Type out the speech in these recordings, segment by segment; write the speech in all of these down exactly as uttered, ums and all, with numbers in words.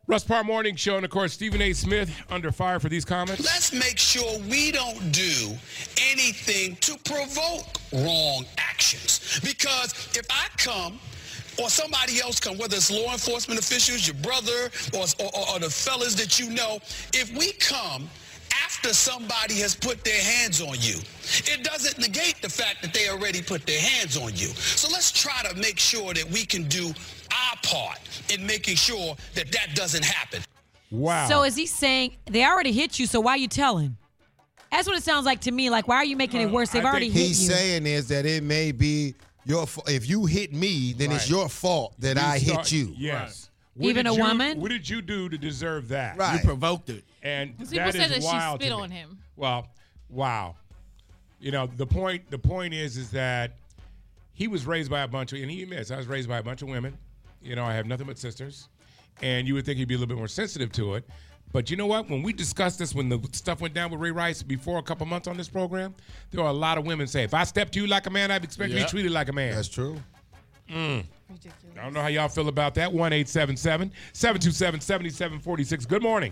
Russ Parr Morning Show, and of course, Stephen A. Smith under fire for these comments. Let's make sure we don't do anything to provoke wrong actions. Because if I come or somebody else come, whether it's law enforcement officials, your brother, or, or, or the fellas that you know, if we come after somebody has put their hands on you, it doesn't negate the fact that they already put their hands on you. So let's try to make sure that we can do our part in making sure that that doesn't happen. Wow. So is he saying they already hit you, so why are you telling? That's what it sounds like to me. Like, why are you making it worse? They've I already think hit you. He's saying is that it may be your fa- if you hit me, then it's Right. your fault that You I start- hit you. Yes. What Even did a you- woman? What did you do to deserve that? Right. You provoked it. And People that said is that she wild spit to me. on him. Well, wow. You know, the point the point is is that he was raised by a bunch of, and he admits, I was raised by a bunch of women. You know, I have nothing but sisters. And you would think he'd be a little bit more sensitive to it. But you know what? When we discussed this, when the stuff went down with Ray Rice before a couple months on this program, there were a lot of women say, if I stepped to you like a man, I'd expect to Yep. be treated like a man. That's true. I don't know how y'all feel about that. one eight seven seven, seven two seven, seven seven four six. Good morning.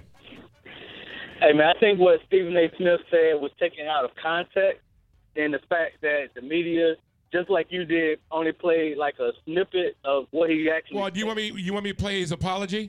Hey, man, I think what Stephen A. Smith said was taken out of context, and the fact that the media, just like you did, only played like a snippet of what he actually Well, do you want me you want me to play his apology?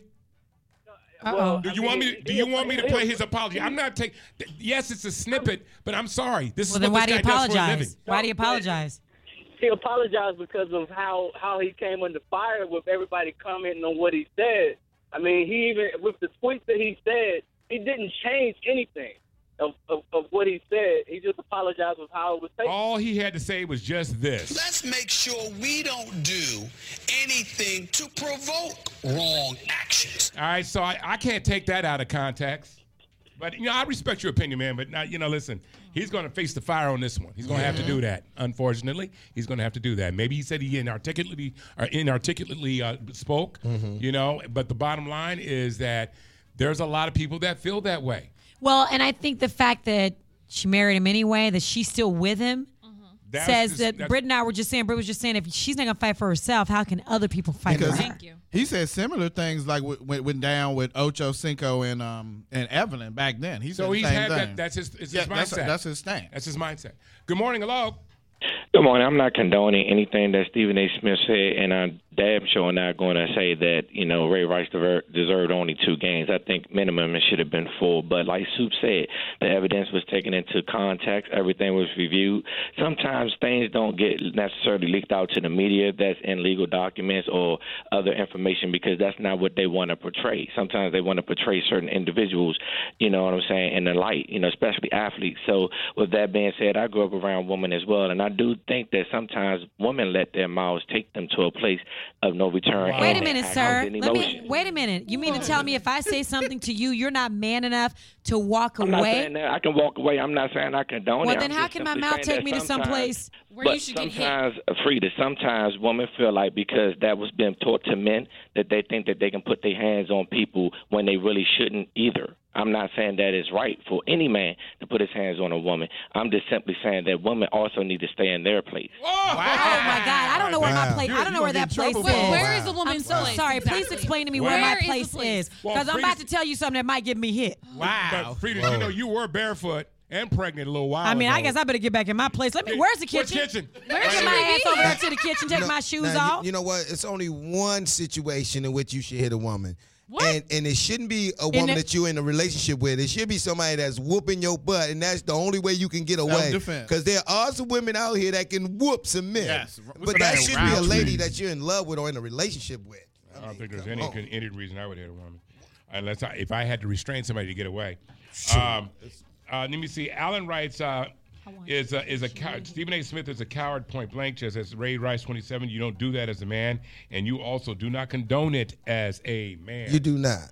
Uh-oh. Do you want me to, do you want me to play his apology? I'm not taking yes, it's a snippet, but I'm sorry. This Well, is then what why do this you guy does for a living. apologize? Why do you apologize? He apologized because of how, how he came under fire with everybody commenting on what he said. I mean, he even, with the tweets that he said, he didn't change anything of, of, of what he said. He just apologized with how it was taken. All he had to say was just this. Let's make sure we don't do anything to provoke wrong actions. All right, so I, I can't take that out of context. But, you know, I respect your opinion, man. But, not, you know, listen, he's going to face the fire on this one. He's going to have to do that, unfortunately. He's going to have to do that. Maybe he said he inarticulately, or inarticulately uh, spoke, you know. But the bottom line is that there's a lot of people that feel that way. Well, and I think the fact that she married him anyway, that she's still with him, That's says just- that that's- Britt and I were just saying, Britt was just saying, if she's not going to fight for herself, how can other people fight Because for her? Thank you. He said similar things like what went, went down with Ocho Cinco and um and Evelyn back then. He said So the he's same had thing. that. That's his, it's yeah, his that's, mindset. that's his stance. That's his mindset. Good morning. Hello. Good morning. I'm not condoning anything that Stephen A. Smith said, and I'm damn sure not going to say that, you know, Ray Rice dever- deserved only two games. I think minimum it should have been full. But like Soup said, the evidence was taken into context. Everything was reviewed. Sometimes things don't get necessarily leaked out to the media that's in legal documents or other information because that's not what they want to portray. Sometimes they want to portray certain individuals, you know what I'm saying, in the light, you know, especially athletes. So with that being said, I grew up around women as well, and I do think that sometimes women let their mouths take them to a place of no return. Wait and a minute, act sir. with Let me emotion. wait a minute. You mean to tell me if I say something to you, you're not man enough to walk I'm not away? saying that I can walk away. I'm not saying I condone Well, it. then I'm how just can my simply mouth saying take me that to sometimes- someplace Where but you should get hit. sometimes, Frida, sometimes women feel like because that was being taught to men that they think that they can put their hands on people when they really shouldn't either. I'm not saying that it's right for any man to put his hands on a woman. I'm just simply saying that women also need to stay in their place. Oh my God! I don't know where my Wow. place. You're- I don't know you where gonna that get in place trouble is. for Wait, all where that. is the I'm woman's so place? sorry. Please Exactly. explain to me Where where my is the place place? is, Well, because I'm Frida's- about to tell you something that might get me hit. But Frida, you know, you were barefoot and pregnant a little while I mean, ago. I guess I better get back in my place. Let me. Where's the What kitchen? kitchen? Where's should my we ass be? over there to the kitchen? Take No, my shoes now, you- off. You, know what? It's only one situation in which you should hit a woman. What? And and it shouldn't be a woman the- that you're in a relationship with. It should be somebody that's whooping your butt, and that's the only way you can get away. Self-defense. Because there are some women out here that can whoop some men. Yes. But What's that her name? should be a lady Roundtree. that you're in love with or in a relationship with. I don't think there's come any on. any reason I would hit a woman, unless I, if I had to restrain somebody to get away. Um, uh, let me see. Alan writes, uh, is a, is a cow- Stephen A. Smith is a coward. Point blank. Just as Ray Rice twenty-seven, you don't do that as a man, and you also do not condone it as a man. You do not.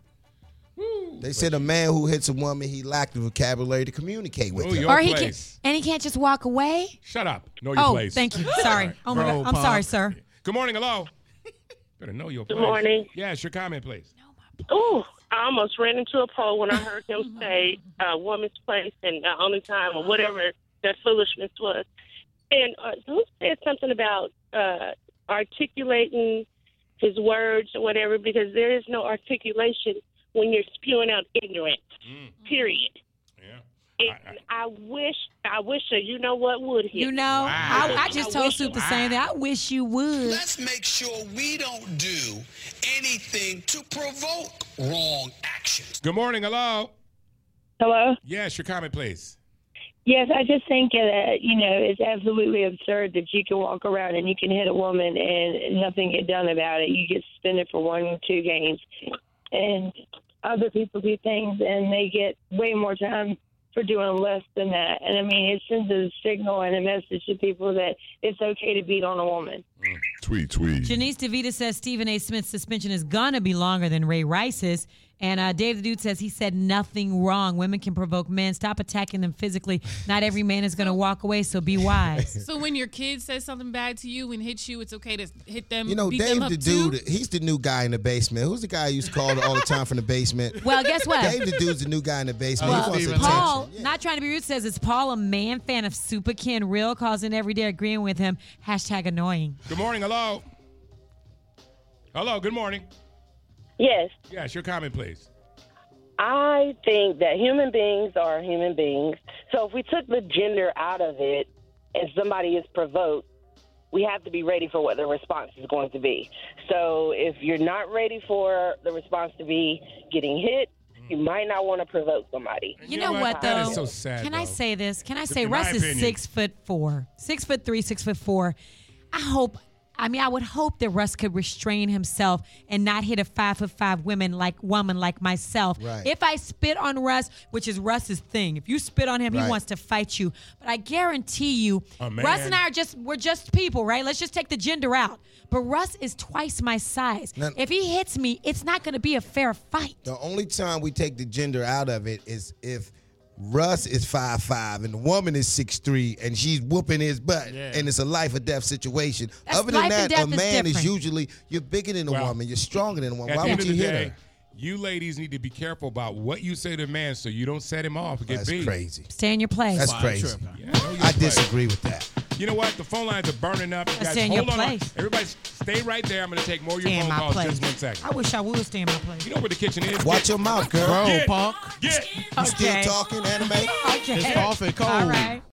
They said a man who hits a woman, he lacked the vocabulary to communicate with Oh, her. your Or he can, place. and he can't just walk away. Shut up. Know your Oh, place. thank you. Sorry. Oh my Bro, God. I'm punk. sorry, sir. Good morning. Hello. Better know your place. Good morning. Yes, your comment, please. Ooh, I almost ran into a pole when I heard him say a woman's place and the only time or whatever that foolishness was. And uh, who said something about uh, articulating his words or whatever, because there is no articulation when you're spewing out ignorance. Mm. Period. Yeah. It, I, I wish, I wish that you know what would hit. You know, Wow. I, I just I told wish- Soup the same thing. I wish you would. Let's make sure we don't do anything to provoke wrong actions. Good morning. Hello. Hello? Yes, your comment, please. Yes, I just think that, you know, it's absolutely absurd that you can walk around and you can hit a woman and nothing get done about it. You get suspended for one or two games. And other people do things and they get way more time for doing less than that. And I mean, it sends a signal and a message to people that it's okay to beat on a woman. Tweet, tweet. Janice DeVita says Stephen A. Smith's suspension is going to be longer than Ray Rice's. And uh, Dave the Dude says he said nothing wrong. Women can provoke men. Stop attacking them physically. Not every man is going to walk away, so be wise. So when your kid says something bad to you and hits you, it's okay to hit them, You know, beat Dave them up the too? Dude, he's the new guy in the basement. Who's the guy I used to call all the time from the basement? Well, guess what? Dave the Dude's the new guy in the basement. Oh, he wants Steven. attention. Paul, Yeah. not trying to be rude, says, is Paul a man fan of Super Ken Real, causing every day agreeing with him? Hashtag annoying. Good morning. Hello. Hello. Good morning. Yes, Yes, your comment, please. I think that human beings are human beings. So if we took the gender out of it and somebody is provoked, we have to be ready for what the response is going to be. So if you're not ready for the response to be getting hit, you might not want to provoke somebody. You know what, That though? is so sad, Can I though. say this? Can I In say my Russ is opinion. six foot four, six foot three, six foot four. I hope. I mean, I would hope that Russ could restrain himself and not hit a five foot five woman like woman like myself. Right. If I spit on Russ, which is Russ's thing, if you spit on him, he Right. wants to fight you. But I guarantee you, A man. Russ and I are just we're just people, right? Let's just take the gender out. But Russ is twice my size. Now- if he hits me, it's not going to be a fair fight. The only time we take the gender out of it is if Russ is five five and the woman is six three and she's whooping his butt and it's a life or death situation. That's Other than life and that, a death is man is different. usually, you're bigger than a Well, woman, you're stronger than a woman. At Why the end would of you the hit day, her? you ladies need to be careful about what you say to a man so you don't set him off and get That's beat. crazy. Stay in your place. That's Wow, crazy. trip. Yeah, know your I place. disagree with that. You know what? The phone lines are burning up. You Let's guys, stay in hold your on. place. Everybody stay right there. I'm going to take more of your Stay in phone my calls place. just one second. I wish I would stay in my place. You know where the kitchen is? Watch Get- your mouth, girl. Bro, Get- punk. Get. You still Okay. talking, anime? Okay. It's coffee cold. All right.